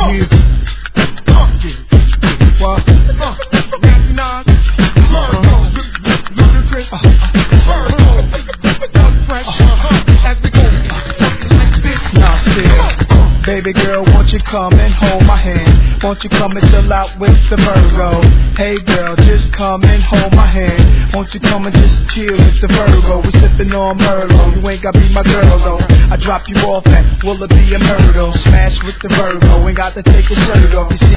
What? Baby girl, won't you come and hold my hand? Won't you come and chill out with the Virgo? Hey girl, just come and hold my hand. Won't you come and just chill with the Virgo? We sippin' on Merlot, you ain't gotta be my girl though. I drop you off at Will It Be a Myrtle? Smash with the Virgo, ain't got to take a shirt off. You see